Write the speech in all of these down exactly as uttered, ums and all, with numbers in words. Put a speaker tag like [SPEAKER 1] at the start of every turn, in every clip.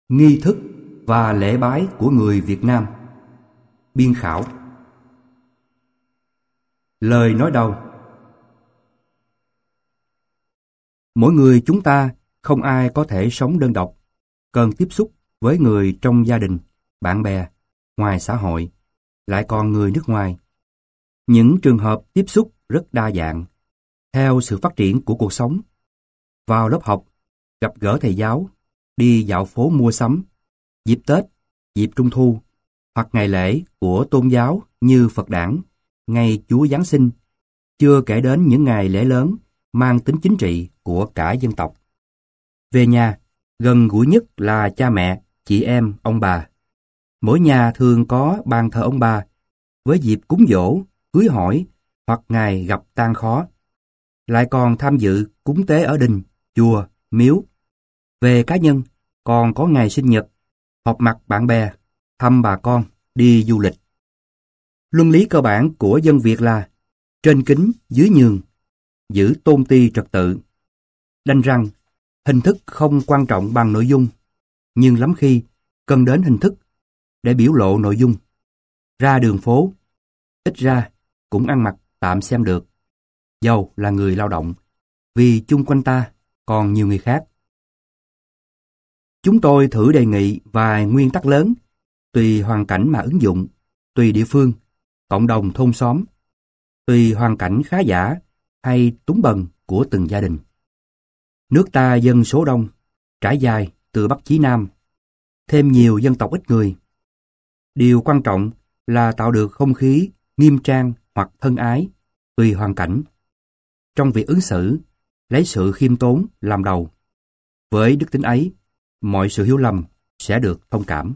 [SPEAKER 1] Nghi thức và lễ bái của người Việt Nam. Biên khảo. Lời nói đầu. Mỗi người chúng ta không ai có thể sống đơn độc, cần tiếp xúc với người trong gia đình, bạn bè, ngoài xã hội, lại còn người nước ngoài. Những trường hợp tiếp xúc rất đa dạng, theo sự phát triển của cuộc sống. Vào lớp học, gặp gỡ thầy giáo, đi dạo phố mua sắm, dịp Tết, dịp Trung thu, hoặc ngày lễ của tôn giáo như Phật đản, ngày Chúa Giáng sinh, chưa kể đến những ngày lễ lớn mang tính chính trị của cả dân tộc. Về nhà, gần gũi nhất là cha mẹ, chị em, ông bà. Mỗi nhà thường có bàn thờ ông bà, với dịp cúng giỗ, cưới hỏi hoặc ngày gặp tang khó. Lại còn tham dự cúng tế ở đình, chùa, miếu. Về cá nhân, còn có ngày sinh nhật, họp mặt bạn bè, thăm bà con, đi du lịch. Luân lý cơ bản của dân Việt là trên kính, dưới nhường, giữ tôn ti trật tự. Đành rằng, hình thức không quan trọng bằng nội dung, nhưng lắm khi cần đến hình thức để biểu lộ nội dung. Ra đường phố, ít ra cũng ăn mặc tạm xem được, dầu là người lao động, vì chung quanh ta còn nhiều người khác. Chúng tôi thử đề nghị vài nguyên tắc lớn, tùy hoàn cảnh mà ứng dụng, tùy địa phương, cộng đồng thôn xóm, tùy hoàn cảnh khá giả hay túng bần của từng gia đình. Nước ta dân số đông, trải dài từ Bắc chí Nam, thêm nhiều dân tộc ít người. Điều quan trọng là tạo được không khí nghiêm trang hoặc thân ái, tùy hoàn cảnh. Trong việc ứng xử, lấy sự khiêm tốn làm đầu. Với đức tính ấy, mọi sự hiểu lầm sẽ được thông cảm.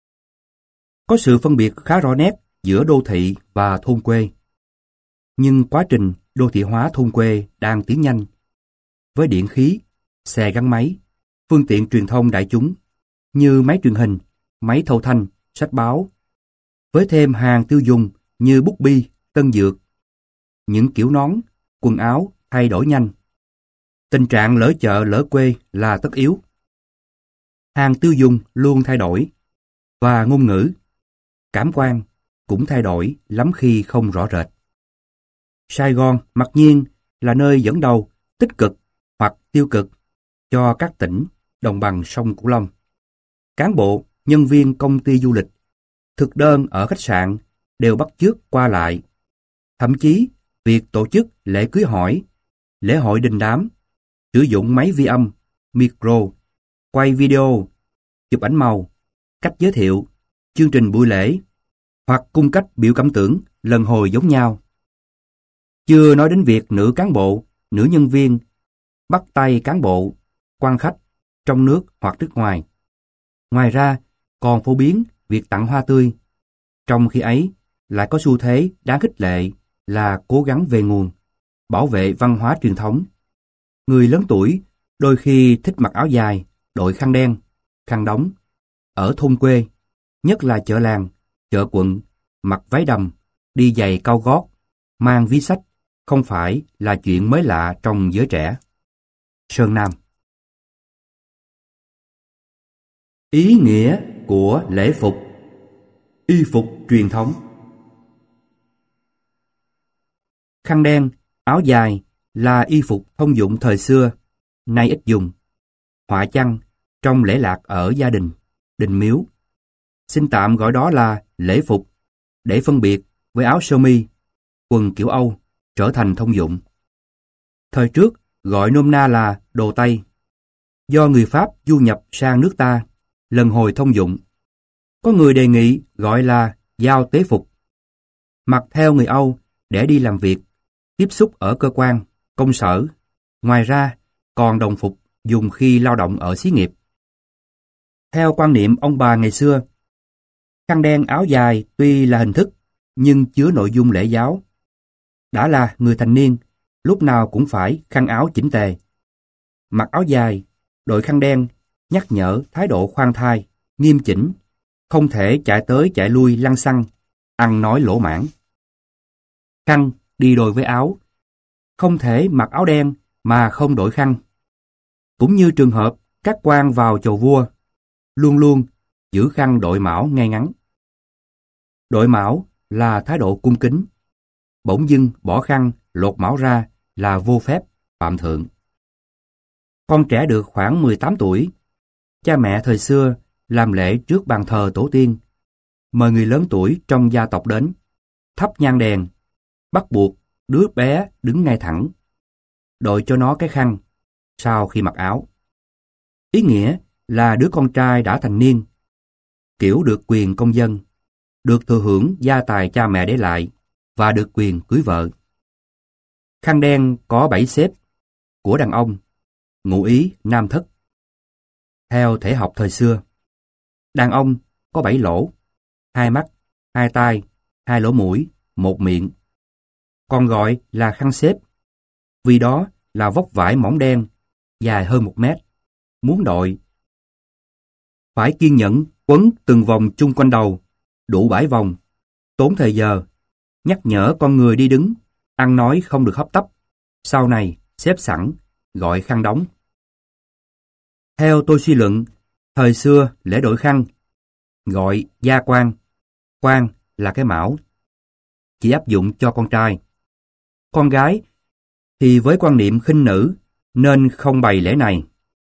[SPEAKER 1] Có sự phân biệt khá rõ nét giữa đô thị và thôn quê. Nhưng quá trình đô thị hóa thôn quê đang tiến nhanh. Với điện khí, xe gắn máy, phương tiện truyền thông đại chúng như máy truyền hình, máy thâu thanh, sách báo, với thêm hàng tiêu dùng như bút bi, tân dược, những kiểu nón, quần áo thay đổi nhanh. Tình trạng lỡ chợ lỡ quê là tất yếu. Hàng tiêu dùng luôn thay đổi, và ngôn ngữ, cảm quan cũng thay đổi lắm khi không rõ rệt. Sài Gòn mặc nhiên là nơi dẫn đầu tích cực hoặc tiêu cực cho các tỉnh đồng bằng sông Cửu Long. Cán bộ, nhân viên công ty du lịch, thực đơn ở khách sạn đều bắt chước qua lại. Thậm chí, việc tổ chức lễ cưới hỏi, lễ hội đình đám, sử dụng máy vi âm, micro, quay video, chụp ảnh màu, cách giới thiệu, chương trình buổi lễ, hoặc cung cách biểu cảm tưởng lần hồi giống nhau. Chưa nói đến việc nữ cán bộ, nữ nhân viên, bắt tay cán bộ, quan khách, trong nước hoặc nước ngoài. Ngoài ra, còn phổ biến việc tặng hoa tươi. Trong khi ấy, lại có xu thế đáng khích lệ là cố gắng về nguồn, bảo vệ văn hóa truyền thống. Người lớn tuổi đôi khi thích mặc áo dài, đội khăn đen, khăn đóng. Ở thôn quê, nhất là chợ làng, chợ quận, mặc váy đầm, đi giày cao gót, mang ví sách, không phải là chuyện mới lạ trong giới trẻ. Sơn Nam. Ý nghĩa của lễ phục. Y phục truyền thống. Khăn đen, áo dài là y phục thông dụng thời xưa, nay ít dùng. Họa chăng trong lễ lạc ở gia đình, đình miếu. Xin tạm gọi đó là lễ phục, để phân biệt với áo sơ mi, quần kiểu Âu trở thành thông dụng. Thời trước gọi nôm na là đồ Tây. Do người Pháp du nhập sang nước ta, lần hồi thông dụng. Có người đề nghị gọi là giao tế phục. Mặc theo người Âu để đi làm việc, tiếp xúc ở cơ quan, công sở. Ngoài ra, còn đồng phục dùng khi lao động ở xí nghiệp. Theo quan niệm ông bà ngày xưa, khăn đen áo dài tuy là hình thức, nhưng chứa nội dung lễ giáo. Đã là người thành niên, lúc nào cũng phải khăn áo chỉnh tề. Mặc áo dài, đội khăn đen, nhắc nhở thái độ khoan thai, nghiêm chỉnh, không thể chạy tới chạy lui lăng xăng, ăn nói lỗ mãng. Khăn đi đôi với áo, không thể mặc áo đen mà không đội khăn. Cũng như trường hợp các quan vào chầu vua, luôn luôn giữ khăn đội mão ngay ngắn. Đội mão là thái độ cung kính. Bỗng dưng bỏ khăn, lột mão ra là vô phép, phạm thượng. Con trẻ được khoảng mười tám tuổi. Cha mẹ thời xưa làm lễ trước bàn thờ tổ tiên, mời người lớn tuổi trong gia tộc đến, thắp nhang đèn, bắt buộc đứa bé đứng ngay thẳng, đội cho nó cái khăn sau khi mặc áo. Ý nghĩa là đứa con trai đã thành niên, kiểu được quyền công dân, được thừa hưởng gia tài cha mẹ để lại và được quyền cưới vợ. Khăn đen có bảy xếp của đàn ông, ngụ ý nam thất. Theo thể học thời xưa, đàn ông có bảy lỗ, hai mắt, hai tai, hai lỗ mũi, một miệng. Còn gọi là khăn xếp, vì đó là vóc vải mỏng đen, dài hơn một mét, muốn đội. Phải kiên nhẫn quấn từng vòng chung quanh đầu, đủ bảy vòng, tốn thời giờ, nhắc nhở con người đi đứng, ăn nói không được hấp tấp, sau này xếp sẵn, gọi khăn đóng. Theo tôi suy luận, thời xưa lễ đội khăn, gọi gia quan, quan là cái mão, chỉ áp dụng cho con trai. Con gái thì với quan niệm khinh nữ nên không bày lễ này.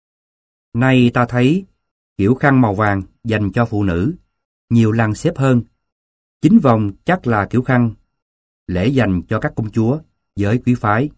[SPEAKER 1] Nay ta thấy kiểu khăn màu vàng dành cho phụ nữ, nhiều lăng xếp hơn. Chính vòng chắc là kiểu khăn, lễ dành cho các công chúa, giới quý phái.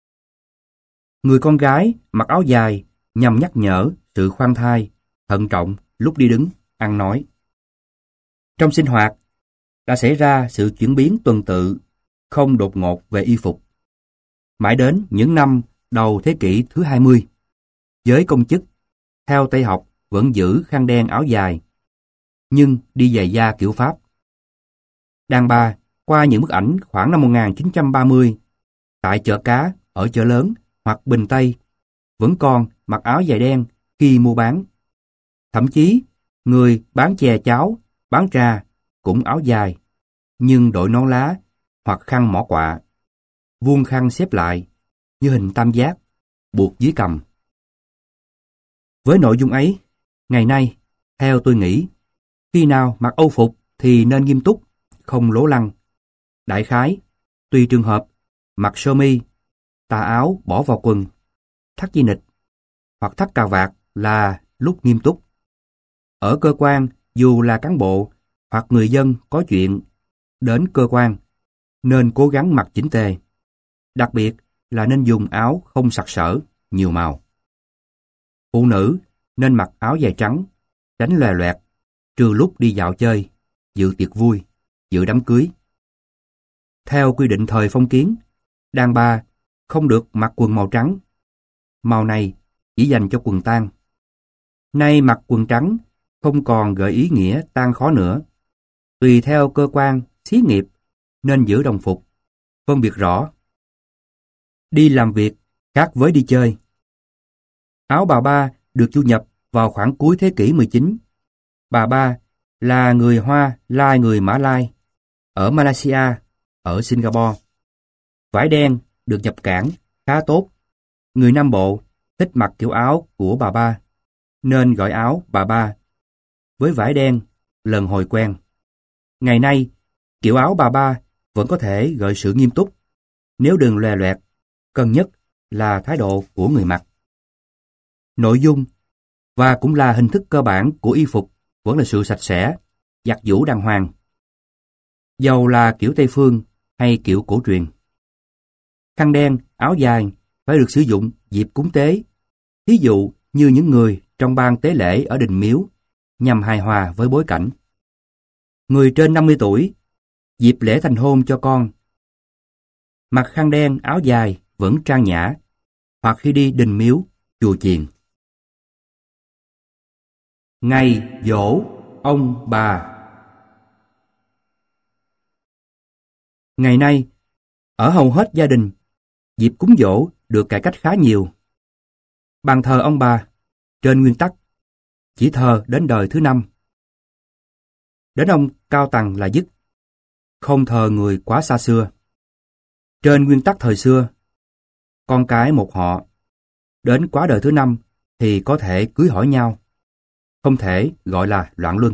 [SPEAKER 1] Người con gái mặc áo dài nhằm nhắc nhở sự khoan thai, thận trọng lúc đi đứng, ăn nói. Trong sinh hoạt, đã xảy ra sự chuyển biến tuần tự, không đột ngột về y phục. Mãi đến những năm đầu thế kỷ thứ hai mươi, giới công chức, theo Tây học vẫn giữ khăn đen áo dài, nhưng đi giày da kiểu Pháp. Đàn bà, qua những bức ảnh khoảng năm một nghìn chín trăm ba mươi, tại chợ cá, ở chợ lớn hoặc Bình Tây, vẫn còn mặc áo dài đen khi mua bán. Thậm chí, người bán chè cháo, bán trà cũng áo dài, nhưng đội nón lá hoặc khăn mỏ quạ, vuông khăn xếp lại như hình tam giác, buộc dưới cằm. Với nội dung ấy, ngày nay, theo tôi nghĩ, khi nào mặc âu phục thì nên nghiêm túc, không lố lăng. Đại khái, tùy trường hợp, mặc sơ mi, tà áo bỏ vào quần, thắt dây nịt hoặc thắt cà vạt là lúc nghiêm túc. Ở cơ quan, dù là cán bộ hoặc người dân có chuyện đến cơ quan, nên cố gắng mặc chỉnh tề. Đặc biệt là nên dùng áo không sặc sỡ, nhiều màu. Phụ nữ nên mặc áo dài trắng, tránh lòe loẹt, trừ lúc đi dạo chơi, dự tiệc vui, dự đám cưới. Theo quy định thời phong kiến, đàn bà không được mặc quần màu trắng. Màu này chỉ dành cho quần tang. Nay mặc quần trắng không còn gợi ý nghĩa tang khó nữa. Tùy theo cơ quan, xí nghiệp nên giữ đồng phục, phân biệt rõ. Đi làm việc khác với đi chơi. Áo bà ba được du nhập vào khoảng cuối thế kỷ mười chín. Bà ba là người Hoa lai người Mã Lai, ở Malaysia, ở Singapore. Vải đen được nhập cảng khá tốt. Người Nam Bộ thích mặc kiểu áo của bà ba, nên gọi áo bà ba. Với vải đen, lần hồi quen. Ngày nay, kiểu áo bà ba vẫn có thể gợi sự nghiêm túc. Nếu đừng lòe loẹt, cần nhất là thái độ của người mặc. Nội dung và cũng là hình thức cơ bản của y phục vẫn là sự sạch sẽ, giặt giũ đàng hoàng. Dầu là kiểu Tây phương hay kiểu cổ truyền. Khăn đen, áo dài phải được sử dụng dịp cúng tế, thí dụ như những người trong ban tế lễ ở đình miếu, nhằm hài hòa với bối cảnh. Người trên năm mươi tuổi, dịp lễ thành hôn cho con, mặc khăn đen, áo dài vẫn trang nhã, hoặc khi đi đình miếu, chùa chiền. Ngày giỗ ông bà. Ngày nay, ở hầu hết gia đình, dịp cúng giỗ được cải cách khá nhiều. Bàn thờ ông bà, trên nguyên tắc, chỉ thờ đến đời thứ năm. Đến ông cao tầng là dứt, không thờ người quá xa xưa. Trên nguyên tắc thời xưa, con cái một họ, đến quá đời thứ năm thì có thể cưới hỏi nhau. không thể gọi là loạn luân.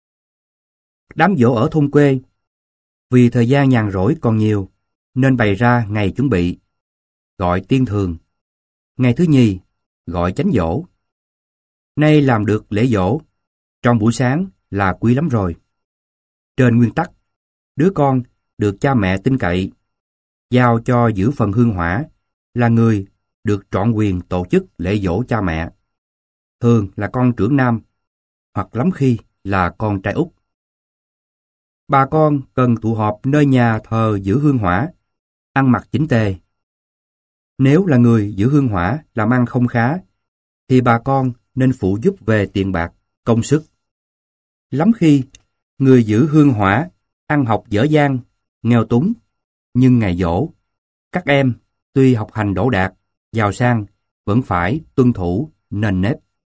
[SPEAKER 1] Đám giỗ ở thôn quê, vì thời gian nhàn rỗi còn nhiều, nên bày ra ngày chuẩn bị, gọi tiên thường. Ngày thứ nhì, gọi chánh giỗ. Nay làm được lễ giỗ, trong buổi sáng là quý lắm rồi. Trên nguyên tắc, đứa con được cha mẹ tin cậy, giao cho giữ phần hương hỏa, là người được trọn quyền tổ chức lễ giỗ cha mẹ. Thường là con trưởng nam, hoặc lắm khi là con trai út. Bà con cần tụ họp nơi nhà thờ giữ hương hỏa, ăn mặc chỉnh tề. Nếu là người giữ hương hỏa làm ăn không khá, thì bà con nên phụ giúp về tiền bạc, công sức. Lắm khi, người giữ hương hỏa ăn học dở dang, nghèo túng, nhưng ngày giỗ, các em tuy học hành đỗ đạt, giàu sang, vẫn phải tuân thủ nền nếp.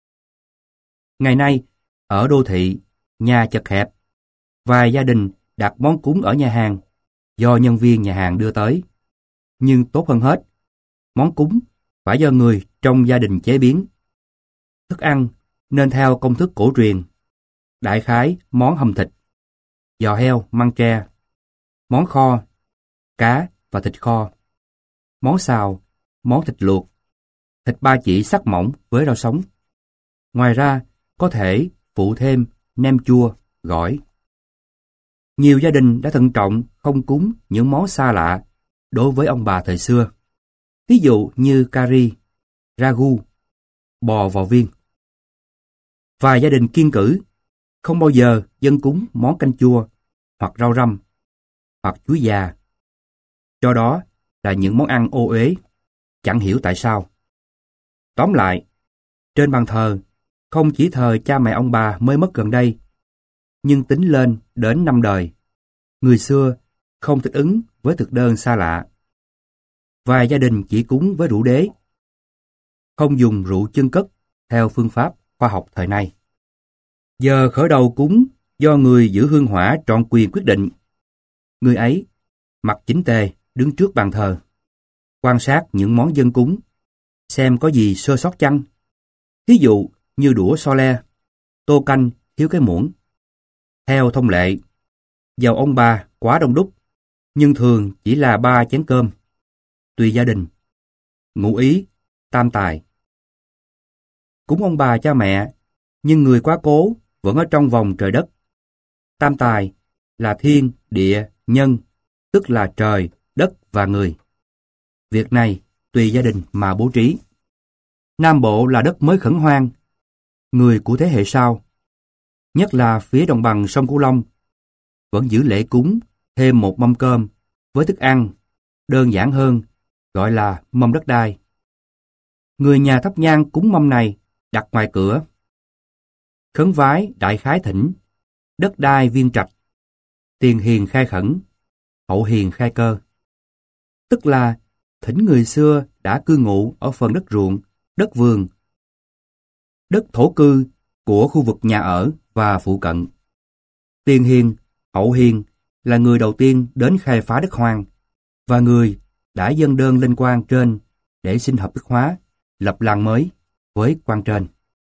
[SPEAKER 1] Ngày nay, ở đô thị, nhà chật hẹp, vài gia đình đặt món cúng ở nhà hàng do nhân viên nhà hàng đưa tới. Nhưng tốt hơn hết, món cúng phải do người trong gia đình chế biến. Thức ăn nên theo công thức cổ truyền, đại khái món hầm thịt, giò heo măng tre, món kho, cá và thịt kho, món xào, món thịt luộc, thịt ba chỉ sắc mỏng với rau sống. Ngoài ra, có thể phụ thêm nem chua, gỏi. Nhiều gia đình đã thận trọng không cúng những món xa lạ đối với ông bà thời xưa. Ví dụ như cà ri, ragu, bò vò viên. Vài gia đình kiêng cữ, không bao giờ dâng cúng món canh chua, hoặc rau răm, hoặc chuối già. Do đó là những món ăn ô uế, chẳng hiểu tại sao. Tóm lại, trên bàn thờ, không chỉ thờ cha mẹ ông bà mới mất gần đây, nhưng tính lên đến năm đời, người xưa không thích ứng với thực đơn xa lạ. Vài gia đình chỉ cúng với rượu đế, không dùng rượu chân cất theo phương pháp khoa học thời nay. Giờ khởi đầu cúng do người giữ hương hỏa trọn quyền quyết định. Người ấy mặc chỉnh tề đứng trước bàn thờ, quan sát những món dâng cúng, xem có gì sơ sót chăng. Ví dụ như đũa so le, tô canh thiếu cái muỗng. Theo thông lệ, dầu ông bà quá đông đúc, nhưng thường chỉ là ba chén cơm. Tùy gia đình, ngụ ý, tam tài. Cúng ông bà cha mẹ, nhưng người quá cố vẫn ở trong vòng trời đất. Tam tài là thiên, địa, nhân, tức là trời, đất và người. Việc này tùy gia đình mà bố trí. Nam Bộ là đất mới khẩn hoang, người của thế hệ sau, nhất là phía đồng bằng sông Cửu Long, vẫn giữ lễ cúng thêm một mâm cơm với thức ăn đơn giản hơn, gọi là mâm đất đai. Người nhà thắp nhang cúng mâm này đặt ngoài cửa. Khấn vái đại khái thỉnh, đất đai viên trạch, tiền hiền khai khẩn, hậu hiền khai cơ. Tức là thỉnh người xưa đã cư ngụ ở phần đất ruộng, đất vườn, đất thổ cư của khu vực nhà ở và phụ cận. Tiền hiền, hậu hiền là người đầu tiên đến khai phá đất hoang, và người đã dâng đơn lên quan trên để xin hợp thức hóa, lập làng mới với quan trên.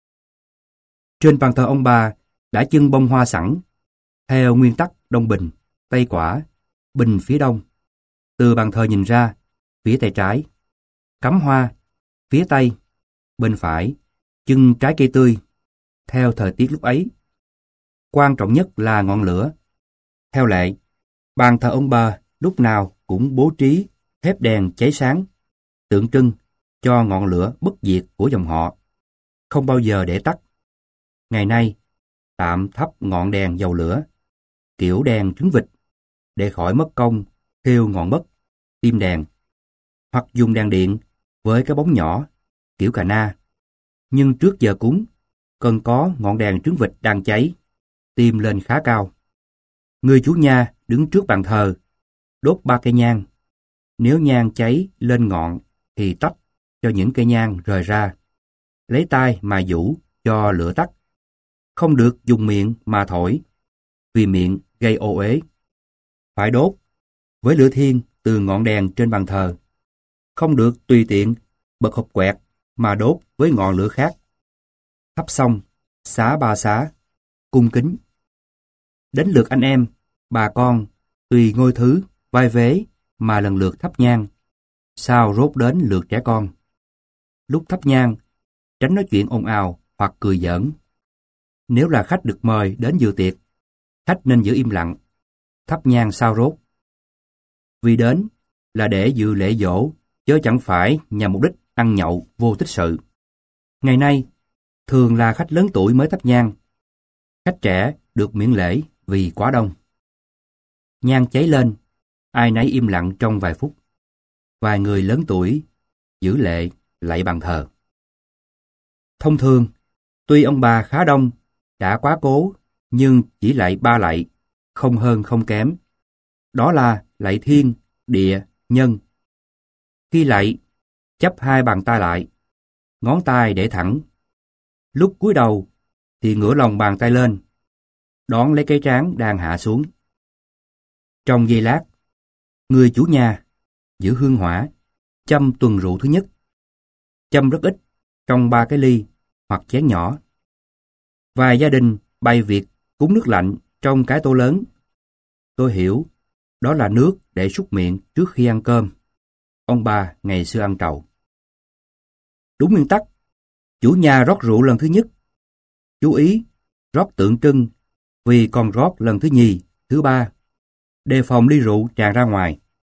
[SPEAKER 1] Trên bàn thờ ông bà đã trưng bông hoa sẵn, theo nguyên tắc đông bình, tây quả, bình phía đông. Từ bàn thờ nhìn ra, phía tay trái, cắm hoa, phía tây, bên phải, trưng trái cây tươi, theo thời tiết lúc ấy. Quan trọng nhất là ngọn lửa. Theo lệ, bàn thờ ông bà lúc nào cũng bố trí thép đèn cháy sáng, tượng trưng cho ngọn lửa bất diệt của dòng họ, không bao giờ để tắt. Ngày nay, tạm thắp ngọn đèn dầu lửa, kiểu đèn trứng vịt, để khỏi mất công thiêu ngọn bất, tim đèn, hoặc dùng đèn điện với cái bóng nhỏ, kiểu cà na. Nhưng trước giờ cúng, cần có ngọn đèn trứng vịt đang cháy, tim lên khá cao. Người chủ nhà đứng trước bàn thờ, đốt ba cây nhang. Nếu nhang cháy lên ngọn thì tách cho những cây nhang rời ra. Lấy tay mà vũ cho lửa tắt. Không được dùng miệng mà thổi, vì miệng gây ô uế. Phải đốt với lửa thiên từ ngọn đèn trên bàn thờ. Không được tùy tiện bật hộp quẹt mà đốt với ngọn lửa khác. Thắp xong, Xá ba xá, cung kính. Đến lượt anh em, bà con, tùy ngôi thứ, vai vế mà lần lượt thắp nhang, sao rốt đến lượt trẻ con. Lúc thắp nhang, tránh nói chuyện ồn ào hoặc cười giỡn. Nếu là khách được mời đến dự tiệc, khách nên giữ im lặng, thắp nhang sao rốt. Vì đến là để dự lễ giỗ, chứ chẳng phải nhằm mục đích ăn nhậu vô tích sự. Ngày nay, thường là khách lớn tuổi mới thắp nhang. Khách trẻ được miễn lễ vì quá đông. Nhang cháy lên, ai nấy im lặng trong vài phút. Vài người lớn tuổi giữ lệ lạy bàn thờ. Thông thường, tuy ông bà khá đông, đã quá cố, nhưng chỉ lạy ba lạy, không hơn không kém. Đó là lạy thiên, địa, nhân. Khi lạy, chắp hai bàn tay lại, ngón tay để thẳng. Lúc cúi đầu thì ngửa lòng bàn tay lên, đón lấy cái trán đang hạ xuống. Trong giây lát, người chủ nhà giữ hương hỏa, châm tuần rượu thứ nhất. Châm rất ít, trong ba cái ly hoặc chén nhỏ. Vài gia đình bày việc cúng nước lạnh trong cái tô lớn. Tôi hiểu, đó là nước để súc miệng trước khi ăn cơm. Ông bà ngày xưa ăn trầu. Đúng nguyên tắc, chủ nhà rót rượu lần thứ nhất. Chú ý, rót tượng trưng, vì còn rót lần thứ nhì, thứ ba, đề phòng ly rượu tràn ra ngoài.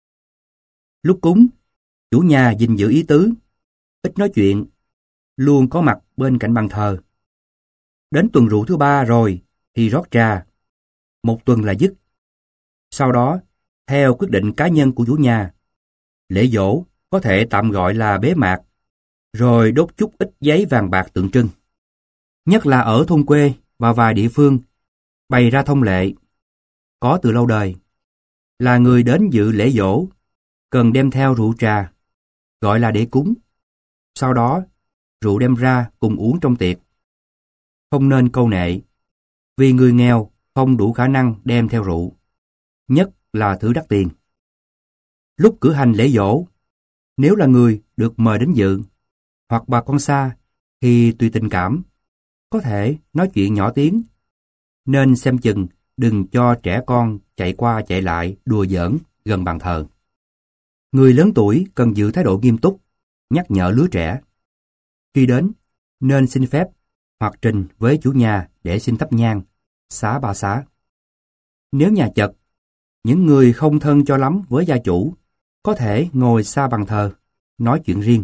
[SPEAKER 1] Lúc cúng, chủ nhà gìn giữ ý tứ, ít nói chuyện, luôn có mặt bên cạnh bàn thờ. Đến tuần rượu thứ ba rồi thì rót trà, một tuần là dứt. Sau đó, theo quyết định cá nhân của chủ nhà, lễ giỗ có thể tạm gọi là bế mạc, rồi đốt chút ít giấy vàng bạc tượng trưng. Nhất là ở thôn quê và vài địa phương, bày ra thông lệ, có từ lâu đời, là người đến dự lễ giỗ, cần đem theo rượu trà, gọi là để cúng. Sau đó, rượu đem ra cùng uống trong tiệc. Không nên câu nệ, vì người nghèo không đủ khả năng đem theo rượu, nhất là thứ đắt tiền. Lúc cử hành lễ giỗ, nếu là người được mời đến dự, hoặc bà con xa, thì tùy tình cảm, có thể nói chuyện nhỏ tiếng, nên xem chừng đừng cho trẻ con chạy qua chạy lại đùa giỡn gần bàn thờ. Người lớn tuổi cần giữ thái độ nghiêm túc, nhắc nhở lứa trẻ. Khi đến, nên xin phép hoặc trình với chủ nhà để xin thắp nhang, xá ba xá. Nếu nhà chật, những người không thân cho lắm với gia chủ có thể ngồi xa bàn thờ, nói chuyện riêng.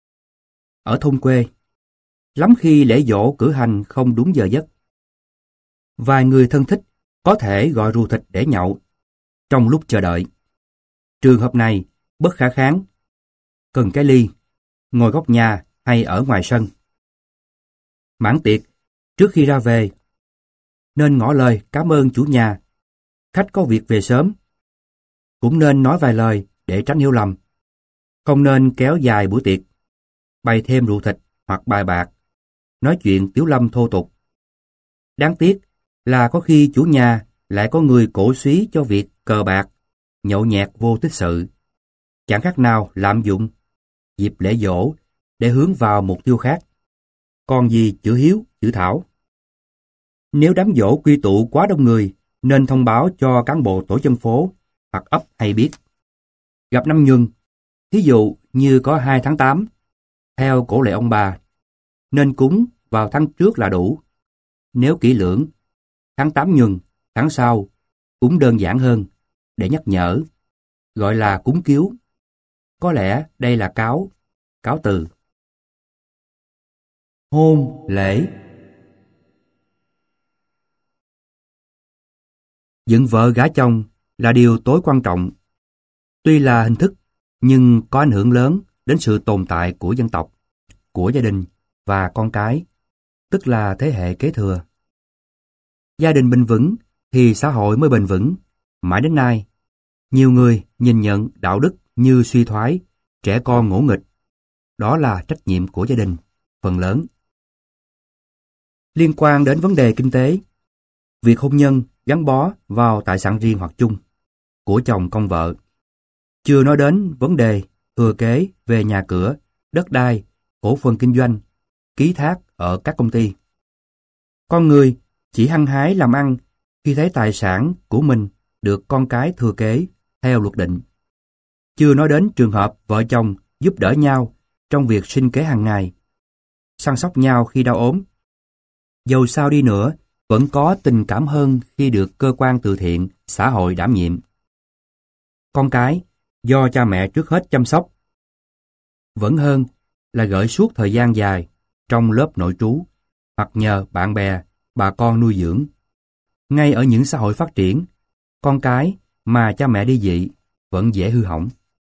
[SPEAKER 1] Ở thôn quê, lắm khi lễ giỗ cử hành không đúng giờ giấc. Vài người thân thích có thể gọi rượu thịt để nhậu trong lúc chờ đợi. Trường hợp này bất khả kháng. Cần cái ly, ngồi góc nhà hay ở ngoài sân. Mãn tiệc, trước khi ra về, nên ngỏ lời cảm ơn chủ nhà. Khách có việc về sớm. Cũng nên nói vài lời để tránh hiểu lầm. Không nên kéo dài buổi tiệc, bày thêm rượu thịt hoặc bài bạc, nói chuyện tiếu lâm thô tục. Đáng tiếc là có khi chủ nhà lại có người cổ súy cho việc cờ bạc, nhậu nhẹt vô tích sự. Chẳng khác nào lạm dụng dịp lễ giỗ để hướng vào mục tiêu khác. Còn gì chữ hiếu, chữ thảo. Nếu đám giỗ quy tụ quá đông người, nên thông báo cho cán bộ tổ dân phố hoặc ấp hay biết. Gặp năm nhuần, thí dụ như có hai tháng tám, theo cổ lệ ông bà, nên cúng vào tháng trước là đủ. Nếu kỹ lưỡng, tháng tám nhuần, tháng sau, cúng đơn giản hơn, để nhắc nhở, gọi là cúng kiếu. Có lẽ đây là cáo, cáo từ. Hôn lễ. Dựng vợ gả chồng là điều tối quan trọng. Tuy là hình thức, nhưng có ảnh hưởng lớn đến sự tồn tại của dân tộc, của gia đình và con cái, tức là thế hệ kế thừa. Gia đình bền vững thì xã hội mới bền vững. Mãi đến nay, nhiều người nhìn nhận đạo đức như suy thoái, trẻ con ngỗ nghịch. Đó là trách nhiệm của gia đình, phần lớn. Liên quan đến vấn đề kinh tế, việc hôn nhân gắn bó vào tài sản riêng hoặc chung của chồng con vợ. Chưa nói đến vấn đề thừa kế về nhà cửa, đất đai, cổ phần kinh doanh, ký thác ở các công ty. Con người chỉ hăng hái làm ăn khi thấy tài sản của mình được con cái thừa kế theo luật định. Chưa nói đến trường hợp vợ chồng giúp đỡ nhau trong việc sinh kế hàng ngày, săn sóc nhau khi đau ốm. Dầu sao đi nữa, vẫn có tình cảm hơn khi được cơ quan từ thiện, xã hội đảm nhiệm. Con cái, do cha mẹ trước hết chăm sóc. Vẫn hơn là gửi suốt thời gian dài trong lớp nội trú, hoặc nhờ bạn bè, bà con nuôi dưỡng. Ngay ở những xã hội phát triển, con cái mà cha mẹ ly dị vẫn dễ hư hỏng.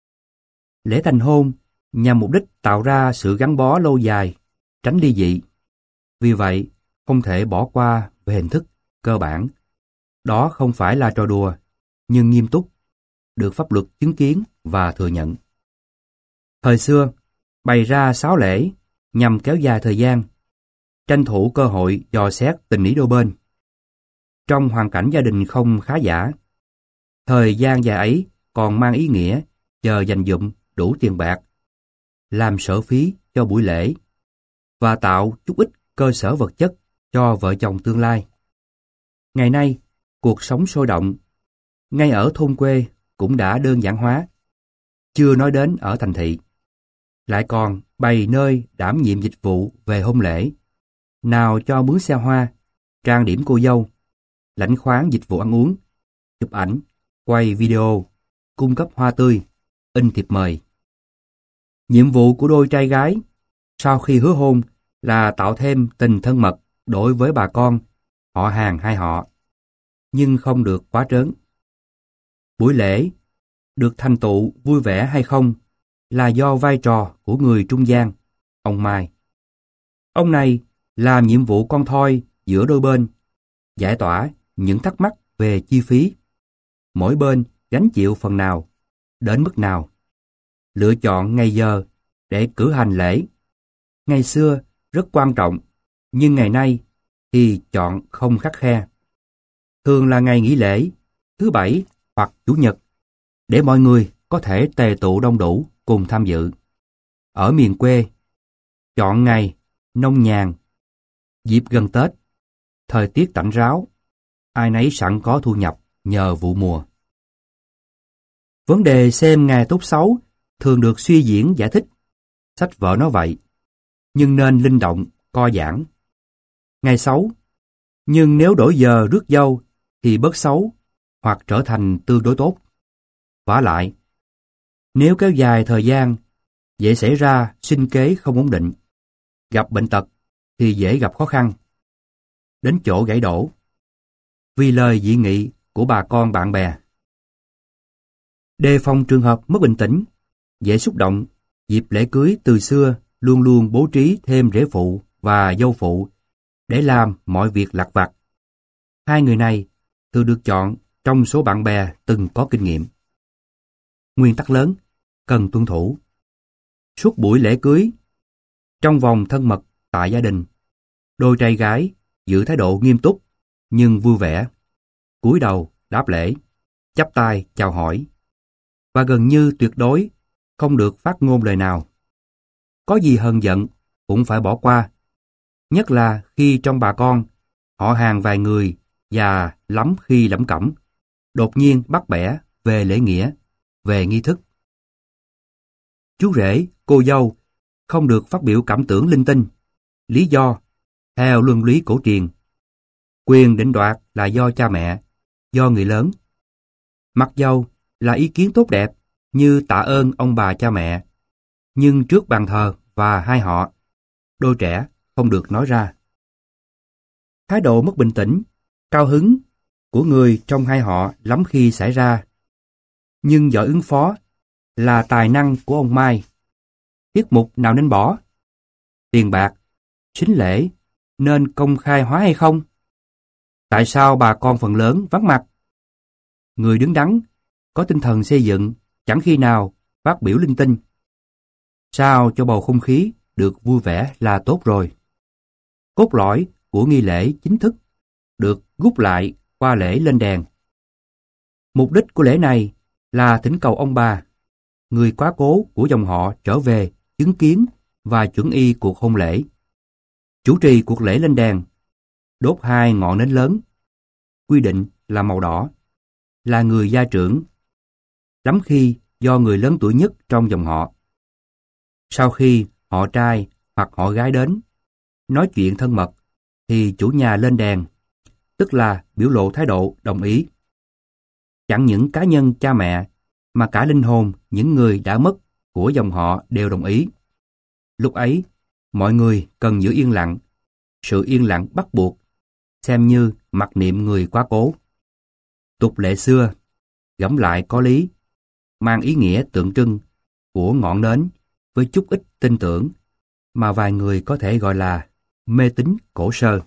[SPEAKER 1] Lễ thành hôn nhằm mục đích tạo ra sự gắn bó lâu dài, tránh ly dị. Vì vậy, không thể bỏ qua về hình thức cơ bản. Đó không phải là trò đùa, nhưng nghiêm túc, được pháp luật chứng kiến và thừa nhận. Thời xưa, bày ra sáu lễ nhằm kéo dài thời gian, tranh thủ cơ hội dò xét tình ý đôi bên. Trong hoàn cảnh gia đình không khá giả, thời gian dài ấy còn mang ý nghĩa chờ dành dụm đủ tiền bạc, làm sở phí cho buổi lễ và tạo chút ít cơ sở vật chất cho vợ chồng tương lai. Ngày nay, cuộc sống sôi động, ngay ở thôn quê cũng đã đơn giản hóa, chưa nói đến ở thành thị. Lại còn bày nơi đảm nhiệm dịch vụ về hôn lễ, nào cho mướn xe hoa, trang điểm cô dâu, lãnh khoán dịch vụ ăn uống, chụp ảnh, quay video, cung cấp hoa tươi, in thiệp mời. Nhiệm vụ của đôi trai gái sau khi hứa hôn là tạo thêm tình thân mật đối với bà con, họ hàng hai họ, nhưng không được quá trớn. Buổi lễ được thành tựu vui vẻ hay không là do vai trò của người trung gian, ông Mai. Ông này làm nhiệm vụ con thoi giữa đôi bên, giải tỏa những thắc mắc về chi phí, mỗi bên gánh chịu phần nào, đến mức nào, lựa chọn ngày giờ để cử hành lễ. Ngày xưa rất quan trọng, nhưng ngày nay thì chọn không khắt khe. Thường là ngày nghỉ lễ, thứ bảy hoặc chủ nhật, để mọi người có thể tề tụ đông đủ cùng tham dự. Ở miền quê, chọn ngày nông nhàn, dịp gần Tết, thời tiết tạnh ráo, ai nấy sẵn có thu nhập nhờ vụ mùa. Vấn đề xem ngày tốt xấu thường được suy diễn giải thích. Sách vở nói vậy, nhưng nên linh động, co giãn. Ngày xấu, nhưng nếu đổi giờ rước dâu thì bớt xấu hoặc trở thành tương đối tốt. Vả lại, nếu kéo dài thời gian, dễ xảy ra sinh kế không ổn định, gặp bệnh tật thì dễ gặp khó khăn, đến chỗ gãy đổ, vì lời dị nghị của bà con bạn bè. Đề phòng trường hợp mất bình tĩnh, dễ xúc động, dịp lễ cưới từ xưa luôn luôn bố trí thêm rể phụ và dâu phụ để làm mọi việc lặt vặt. Hai người này thường được chọn trong số bạn bè từng có kinh nghiệm. Nguyên tắc lớn cần tuân thủ. Suốt buổi lễ cưới, trong vòng thân mật tại gia đình, đôi trai gái giữ thái độ nghiêm túc nhưng vui vẻ, cúi đầu đáp lễ, chắp tay chào hỏi, và gần như tuyệt đối không được phát ngôn lời nào. Có gì hờn giận cũng phải bỏ qua, nhất là khi trong bà con, họ hàng vài người và lắm khi lẩm cẩm, đột nhiên bắt bẻ về lễ nghĩa, về nghi thức. Chú rể, cô dâu không được phát biểu cảm tưởng linh tinh. Lý do, theo luân lý cổ truyền, quyền định đoạt là do cha mẹ, do người lớn. Mặc dầu là ý kiến tốt đẹp như tạ ơn ông bà cha mẹ, nhưng trước bàn thờ và hai họ, đôi trẻ không được nói ra. Thái độ mất bình tĩnh, cao hứng của người trong hai họ lắm khi xảy ra, nhưng giỏi ứng phó là tài năng của ông Mai. Tiết mục nào nên bỏ? Tiền bạc, sính lễ nên công khai hóa hay không? Tại sao bà con phần lớn vắng mặt? Người đứng đắn, có tinh thần xây dựng, chẳng khi nào phát biểu linh tinh. Sao cho bầu không khí được vui vẻ là tốt rồi. Cốt lõi của nghi lễ chính thức được rút lại qua lễ lên đèn. Mục đích của lễ này là thỉnh cầu ông bà, người quá cố của dòng họ trở về chứng kiến và chuẩn y cuộc hôn lễ. Chủ trì cuộc lễ lên đèn đốt hai ngọn nến lớn. Quy định là màu đỏ, là người gia trưởng, lắm khi do người lớn tuổi nhất trong dòng họ. Sau khi họ trai hoặc họ gái đến, nói chuyện thân mật, thì chủ nhà lên đèn, tức là biểu lộ thái độ đồng ý. Chẳng những cá nhân cha mẹ, mà cả linh hồn những người đã mất của dòng họ đều đồng ý. Lúc ấy, mọi người cần giữ yên lặng. Sự yên lặng bắt buộc, xem như mặc niệm người quá cố. Tục lệ xưa, gẫm lại có lý, mang ý nghĩa tượng trưng của ngọn nến với chút ít tin tưởng mà vài người có thể gọi là mê tín cổ sơ.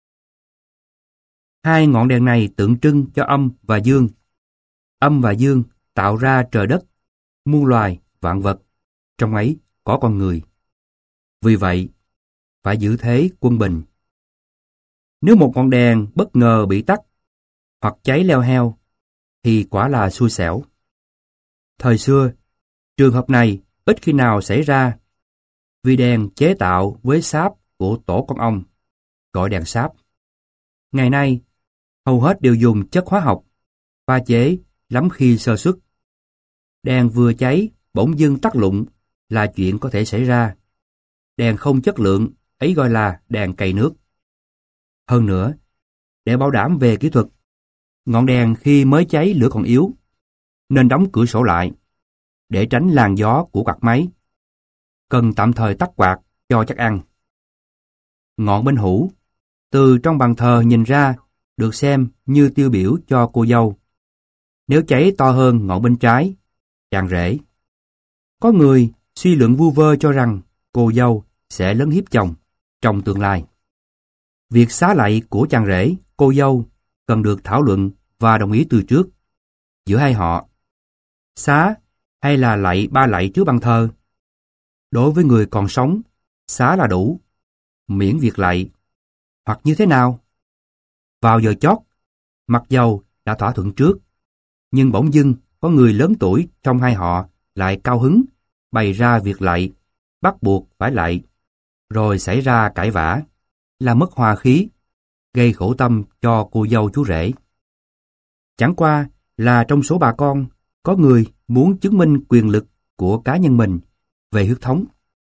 [SPEAKER 1] Hai ngọn đèn này tượng trưng cho âm và dương. Âm và dương tạo ra trời đất, muôn loài, vạn vật, trong ấy có con người. Vì vậy, phải giữ thế quân bình. Nếu một ngọn đèn bất ngờ bị tắt hoặc cháy leo heo, thì quả là xui xẻo. Thời xưa, trường hợp này ít khi nào xảy ra, vì đèn chế tạo với sáp của tổ con ong, gọi đèn sáp. Ngày nay, hầu hết đều dùng chất hóa học, pha chế lắm khi sơ suất. Đèn vừa cháy, bỗng dưng tắt lụng là chuyện có thể xảy ra. Đèn không chất lượng, ấy gọi là đèn cày nước. Hơn nữa, để bảo đảm về kỹ thuật, ngọn đèn khi mới cháy lửa còn yếu, nên đóng cửa sổ lại, để tránh làn gió của quạt máy. Cần tạm thời tắt quạt cho chắc ăn. Ngọn bên hữu, từ trong bàn thờ nhìn ra, được xem như tiêu biểu cho cô dâu. Nếu cháy to hơn ngọn bên trái, chàng rể. Có người suy luận vu vơ cho rằng cô dâu sẽ lấn hiếp chồng trong tương lai. Việc xá lạy của chàng rể, cô dâu cần được thảo luận và đồng ý từ trước giữa hai họ. Xá hay là lạy ba lạy trước bàn thờ? Đối với người còn sống, xá là đủ, miễn việc lạy. Hoặc như thế nào? Vào giờ chót, mặc dầu đã thỏa thuận trước, nhưng bỗng dưng có người lớn tuổi trong hai họ lại cao hứng, bày ra việc lạy, bắt buộc phải lạy, rồi xảy ra cãi vã, làm mất hòa khí, gây khổ tâm cho cô dâu chú rể. Chẳng qua là trong số bà con, có người muốn chứng minh quyền lực của cá nhân mình về huyết thống.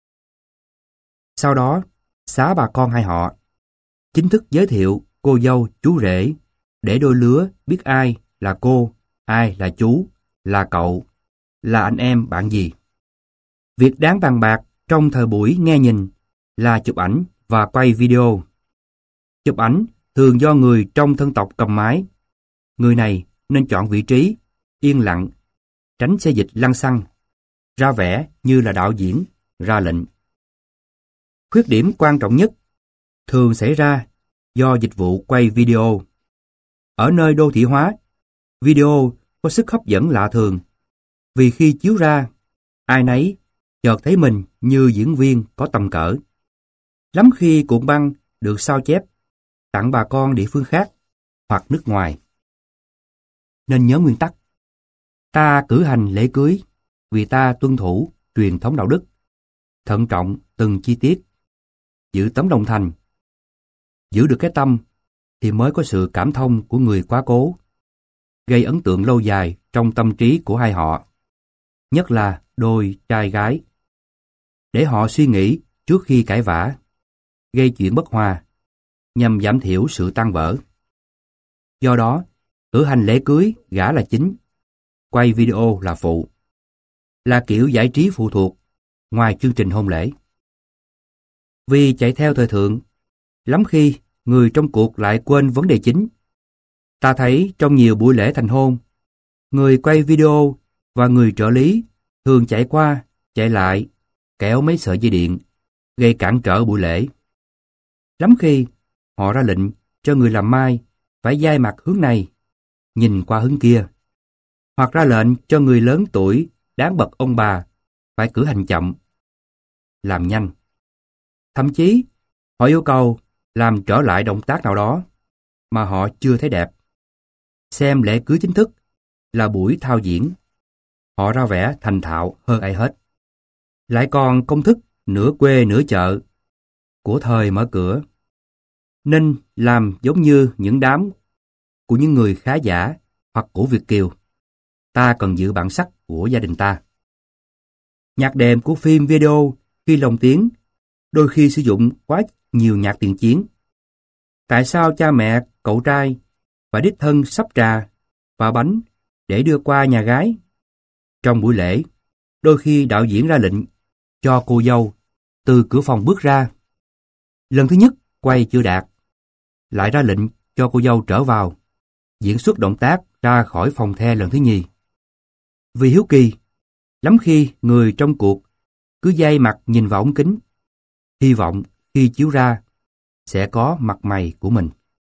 [SPEAKER 1] Sau đó, xá bà con hai họ, chính thức giới thiệu cô dâu chú rể, để đôi lứa biết ai là cô, ai là chú, là cậu, là anh em bạn gì. Việc đáng bàn bạc trong thời buổi nghe nhìn là chụp ảnh và quay video. Chụp ảnh thường do người trong thân tộc cầm máy. Người này nên chọn vị trí, yên lặng, tránh xe dịch lăng xăng, ra vẻ như là đạo diễn, ra lệnh. Khuyết điểm quan trọng nhất thường xảy ra do dịch vụ quay video. Ở nơi đô thị hóa, video có sức hấp dẫn lạ thường, vì khi chiếu ra, ai nấy chợt thấy mình như diễn viên có tầm cỡ. Lắm khi cuộn băng được sao chép, tặng bà con địa phương khác hoặc nước ngoài. Nên nhớ nguyên tắc. Ta cử hành lễ cưới vì ta tuân thủ truyền thống đạo đức, thận trọng từng chi tiết, giữ tấm lòng thành. Giữ được cái tâm thì mới có sự cảm thông của người quá cố, gây ấn tượng lâu dài trong tâm trí của hai họ, nhất là đôi trai gái, để họ suy nghĩ trước khi cãi vã, gây chuyện bất hòa, nhằm giảm thiểu sự tan vỡ. Do đó, cử hành lễ cưới gả là chính, quay video là phụ, là kiểu giải trí phụ thuộc, ngoài chương trình hôn lễ. Vì chạy theo thời thượng, lắm khi người trong cuộc lại quên vấn đề chính. Ta thấy trong nhiều buổi lễ thành hôn, người quay video và người trợ lý thường chạy qua, chạy lại, kéo mấy sợi dây điện, gây cản trở buổi lễ. Lắm khi, họ ra lệnh cho người làm mai phải dai mặt hướng này, nhìn qua hướng kia, hoặc ra lệnh cho người lớn tuổi đáng bậc ông bà phải cử hành chậm, làm nhanh. Thậm chí, họ yêu cầu làm trở lại động tác nào đó mà họ chưa thấy đẹp. Xem lễ cưới chính thức là buổi thao diễn. Họ ra vẻ thành thạo hơn ai hết. Lại còn công thức nửa quê nửa chợ của thời mở cửa. nên làm giống như những đám của những người khá giả hoặc của Việt kiều. Ta cần giữ bản sắc của gia đình ta. Nhạc đệm của phim video khi lồng tiếng đôi khi sử dụng quá nhiều nhạc tiền chiến. Tại sao cha mẹ, cậu trai phải đích thân sắp trà và bánh để đưa qua nhà gái? Trong buổi lễ, đôi khi đạo diễn ra lệnh cho cô dâu từ cửa phòng bước ra. Lần thứ nhất quay chưa đạt, lại ra lệnh cho cô dâu trở vào, diễn xuất động tác ra khỏi phòng the lần thứ nhì. Vì hiếu kỳ, lắm khi người trong cuộc cứ dây mặt nhìn vào ống kính, hy vọng khi chiếu ra sẽ có mặt mày của mình.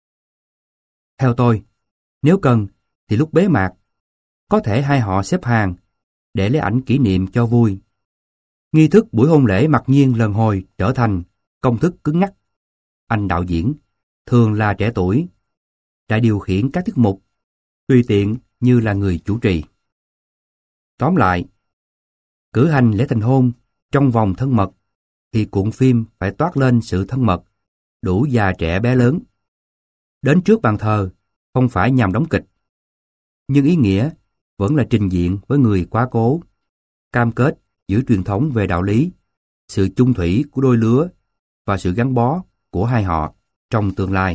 [SPEAKER 1] Theo tôi, nếu cần thì lúc bế mạc, có thể hai họ xếp hàng để lấy ảnh kỷ niệm cho vui. Nghi thức buổi hôn lễ mặc nhiên lần hồi trở thành công thức cứng nhắc. Anh đạo diễn, thường là trẻ tuổi, đã điều khiển các tiết mục, tùy tiện như là người chủ trì. Tóm lại, cử hành lễ thành hôn trong vòng thân mật thì cuộn phim phải toát lên sự thân mật, đủ già trẻ bé lớn. Đến trước bàn thờ không phải nhằm đóng kịch, nhưng ý nghĩa vẫn là trình diện với người quá cố, cam kết giữ truyền thống về đạo lý, sự chung thủy của đôi lứa và sự gắn bó của hai họ trong tương lai.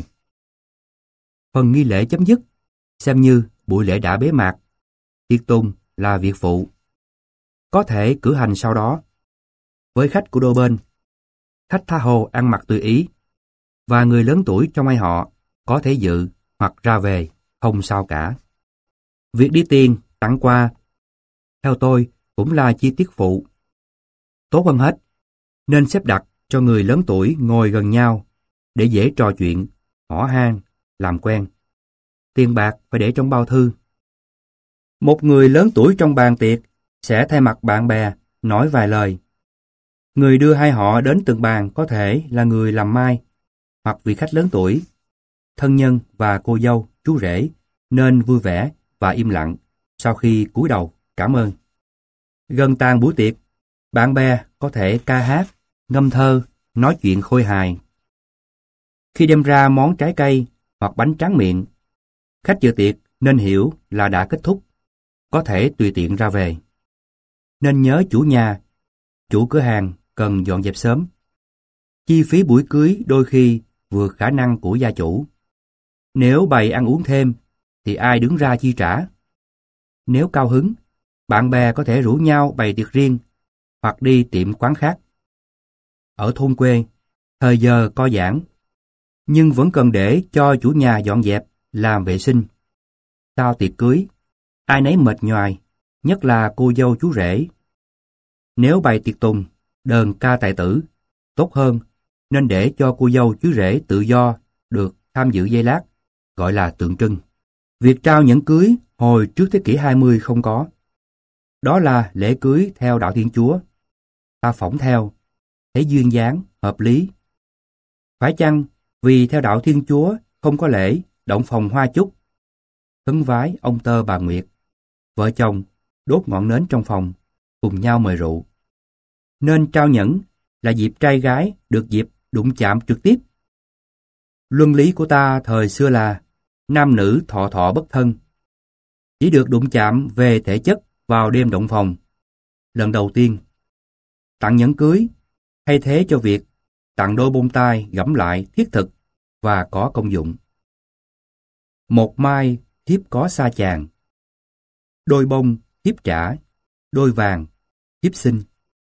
[SPEAKER 1] Phần nghi lễ chấm dứt xem như buổi lễ đã bế mạc, tiệc tùng là việc phụ. Có thể cử hành sau đó. Với khách của đôi bên, khách tha hồ ăn mặc tùy ý, và người lớn tuổi trong hai họ có thể dự hoặc ra về, không sao cả. Việc đi tiền, tặng quà, theo tôi cũng là chi tiết phụ. Tốt hơn hết, nên xếp đặt cho người lớn tuổi ngồi gần nhau để dễ trò chuyện, hỏi han, làm quen. Tiền bạc phải để trong bao thư. Một người lớn tuổi trong bàn tiệc sẽ thay mặt bạn bè nói vài lời. Người đưa hai họ đến từng bàn có thể là người làm mai hoặc vị khách lớn tuổi. Thân nhân và cô dâu, chú rể nên vui vẻ và im lặng sau khi cúi đầu cảm ơn. Gần tàn buổi tiệc, bạn bè có thể ca hát, ngâm thơ, nói chuyện khôi hài. Khi đem ra món trái cây hoặc bánh tráng miệng, khách dự tiệc nên hiểu là đã kết thúc, có thể tùy tiện ra về. Nên nhớ chủ nhà, chủ cửa hàng cần dọn dẹp sớm. Chi phí buổi cưới đôi khi vượt khả năng của gia chủ. Nếu bày ăn uống thêm, thì ai đứng ra chi trả? Nếu cao hứng, bạn bè có thể rủ nhau bày tiệc riêng, hoặc đi tiệm quán khác. Ở thôn quê, thời giờ co giãn, nhưng vẫn cần để cho chủ nhà dọn dẹp, làm vệ sinh. Sau tiệc cưới, ai nấy mệt nhoài, nhất là cô dâu chú rể. Nếu bày tiệc tùng, đờn ca tài tử, tốt hơn nên để cho cô dâu chú rể tự do được tham dự giây lát, gọi là tượng trưng. Việc trao nhẫn cưới hồi trước thế kỷ hai mươi không có. Đó là lễ cưới theo đạo Thiên Chúa. Ta phỏng theo, thấy duyên dáng, hợp lý. Phải chăng vì theo đạo Thiên Chúa không có lễ động phòng hoa chúc, khấn vái ông tơ bà Nguyệt, vợ chồng đốt ngọn nến trong phòng, cùng nhau mời rượu, nên trao nhẫn là dịp trai gái được dịp đụng chạm trực tiếp. Luân lý của ta thời xưa là nam nữ thọ thọ bất thân, chỉ được đụng chạm về thể chất vào đêm động phòng. Lần đầu tiên, tặng nhẫn cưới thay thế cho việc tặng đôi bông tai gẫm lại thiết thực và có công dụng. Một mai thiếp có xa chàng, đôi bông thiếp trả, đôi vàng thiếp xin.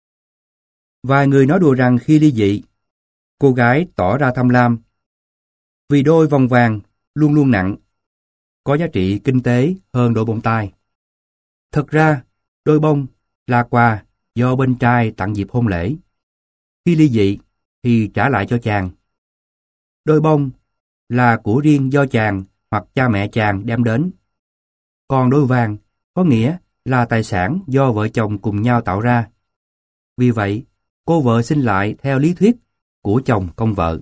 [SPEAKER 1] Vài người nói đùa rằng khi ly dị, cô gái tỏ ra tham lam vì đôi vòng vàng luôn luôn nặng, có giá trị kinh tế hơn đôi bông tai. Thật ra, đôi bông là quà do bên trai tặng dịp hôn lễ. Khi ly dị thì trả lại cho chàng. Đôi bông là của riêng do chàng hoặc cha mẹ chàng đem đến. Còn đôi vàng có nghĩa là tài sản do vợ chồng cùng nhau tạo ra. Vì vậy, cô vợ xin lại theo lý thuyết của chồng công vợ.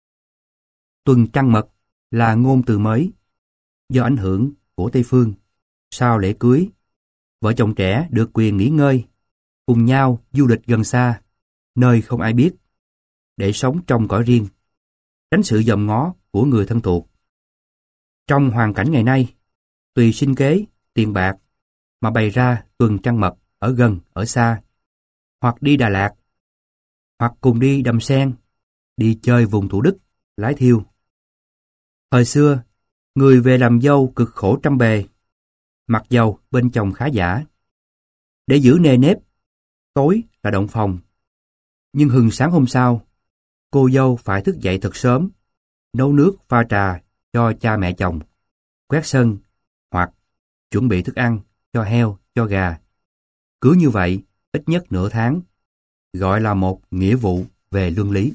[SPEAKER 1] Tuần trăng mật là ngôn từ mới do ảnh hưởng của Tây Phương. Sau lễ cưới, vợ chồng trẻ được quyền nghỉ ngơi, cùng nhau du lịch gần xa, nơi không ai biết, để sống trong cõi riêng, tránh sự dòm ngó của người thân thuộc. Trong hoàn cảnh ngày nay, tùy sinh kế, tiền bạc mà bày ra tuần trăng mật ở gần, ở xa, hoặc đi Đà Lạt, hoặc cùng đi Đầm Sen, đi chơi vùng Thủ Đức, Lái Thiêu. Thời xưa, người về làm dâu cực khổ trăm bề, mặc dầu bên chồng khá giả. Để giữ nề nếp, tối là động phòng. Nhưng hừng sáng hôm sau, cô dâu phải thức dậy thật sớm, nấu nước pha trà cho cha mẹ chồng, quét sân, hoặc chuẩn bị thức ăn cho heo, cho gà. Cứ như vậy, ít nhất nửa tháng, gọi là một nghĩa vụ về luân lý.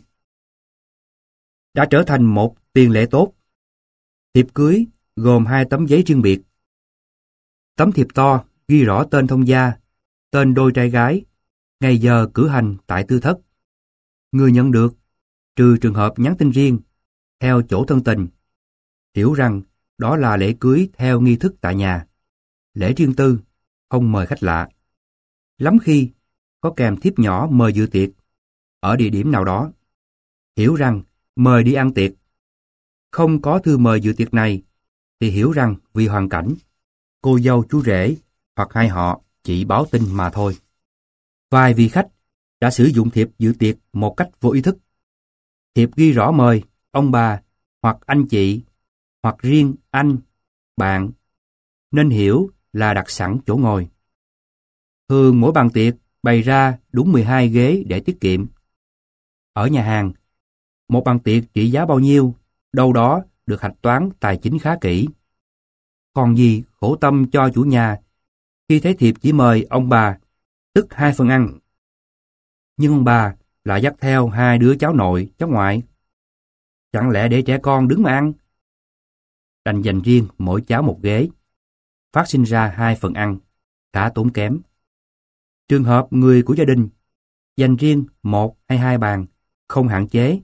[SPEAKER 1] Đã trở thành một tiền lệ tốt. Thiệp cưới gồm hai tấm giấy riêng biệt. Tấm thiệp to ghi rõ tên thông gia, tên đôi trai gái, ngày giờ cử hành tại tư thất. Người nhận được, trừ trường hợp nhắn tin riêng, theo chỗ thân tình, hiểu rằng đó là lễ cưới theo nghi thức tại nhà, lễ riêng tư, không mời khách lạ. Lắm khi có kèm thiếp nhỏ mời dự tiệc ở địa điểm nào đó, hiểu rằng mời đi ăn tiệc. Không có thư mời dự tiệc này thì hiểu rằng vì hoàn cảnh, cô dâu chú rể hoặc hai họ chỉ báo tin mà thôi. Vài vị khách đã sử dụng thiệp dự tiệc một cách vô ý thức. Thiệp ghi rõ mời ông bà hoặc anh chị hoặc riêng anh, bạn, nên hiểu là đặt sẵn chỗ ngồi. Thường mỗi bàn tiệc bày ra đúng mười hai ghế để tiết kiệm. Ở nhà hàng, một bàn tiệc trị giá bao nhiêu, đâu đó được hạch toán tài chính khá kỹ. Còn gì khổ tâm cho chủ nhà khi thấy thiệp chỉ mời ông bà, tức hai phần ăn. Nhưng ông bà lại dắt theo hai đứa cháu nội, cháu ngoại. Chẳng lẽ để trẻ con đứng mà ăn? Đành dành riêng mỗi cháu một ghế, phát sinh ra hai phần ăn, khá tốn kém. Trường hợp người của gia đình dành riêng một hay hai bàn, không hạn chế.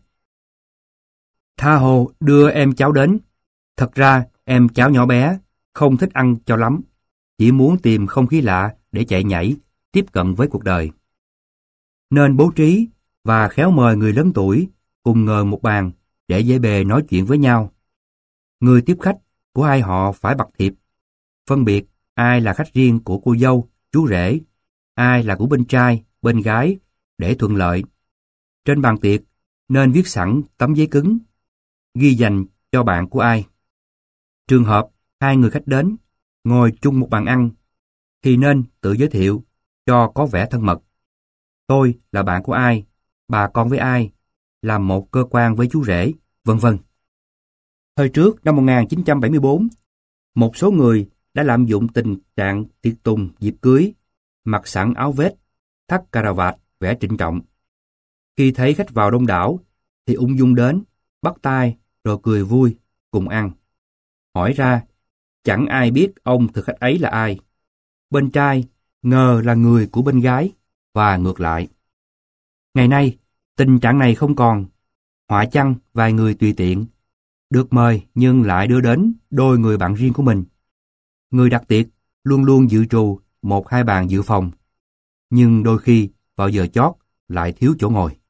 [SPEAKER 1] Tha hồ đưa em cháu đến. Thật ra em cháu nhỏ bé không thích ăn cho lắm, chỉ muốn tìm không khí lạ để chạy nhảy, tiếp cận với cuộc đời. Nên bố trí và khéo mời người lớn tuổi cùng ngồi một bàn để dễ bề nói chuyện với nhau. Người tiếp khách của hai họ phải bặt thiệp, phân biệt ai là khách riêng của cô dâu, chú rể, ai là của bên trai, bên gái để thuận lợi. Trên bàn tiệc nên viết sẵn tấm giấy cứng, ghi dành cho bạn của ai. Trường hợp hai người khách đến, ngồi chung một bàn ăn, thì nên tự giới thiệu cho có vẻ thân mật. Tôi là bạn của ai, bà con với ai, làm một cơ quan với chú rể, vân vân. Thời trước năm một nghìn chín trăm bảy mươi tư, một số người đã lạm dụng tình trạng tiệc tùng dịp cưới, mặc sẵn áo vest, thắt cà vạt vẻ trịnh trọng. Khi thấy khách vào đông đảo thì ung dung đến, bắt tay rồi cười vui, cùng ăn. Hỏi ra, chẳng ai biết ông thực khách ấy là ai. Bên trai ngờ là người của bên gái và ngược lại. Ngày nay, tình trạng này không còn. Họa chăng vài người tùy tiện, được mời nhưng lại đưa đến đôi người bạn riêng của mình. Người đặt tiệc luôn luôn dự trù một hai bàn dự phòng, nhưng đôi khi vào giờ chót lại thiếu chỗ ngồi.